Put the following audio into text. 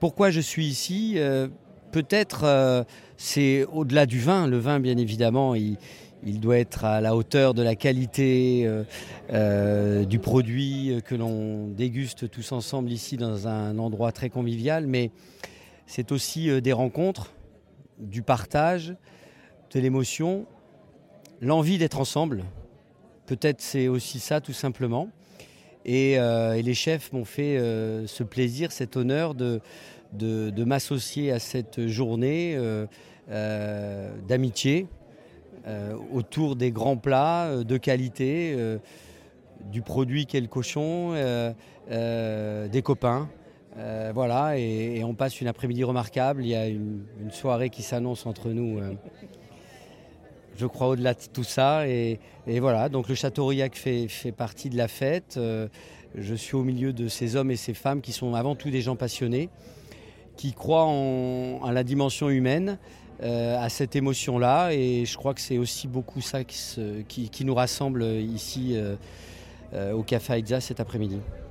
Pourquoi je suis ici? Peut-être c'est au-delà du vin. Le vin, bien évidemment, il doit être à la hauteur de la qualité du produit que l'on déguste tous ensemble ici dans un endroit très convivial. Mais c'est aussi des rencontres, du partage, de l'émotion, l'envie d'être ensemble. Peut-être c'est aussi ça tout simplement. Et les chefs m'ont fait ce plaisir, cet honneur de m'associer à cette journée d'amitié autour des grands plats de qualité, du produit qu'est le cochon, des copains. Voilà, et on passe une après-midi remarquable. Il y a une soirée qui s'annonce entre nous. Je crois au-delà de tout ça. Et voilà, donc le Château Aurillac fait partie de la fête. Je suis au milieu de ces hommes et ces femmes qui sont avant tout des gens passionnés, qui croient à la dimension humaine, à cette émotion-là. Et je crois que c'est aussi beaucoup ça qui nous rassemble ici au Café Aïdza cet après-midi.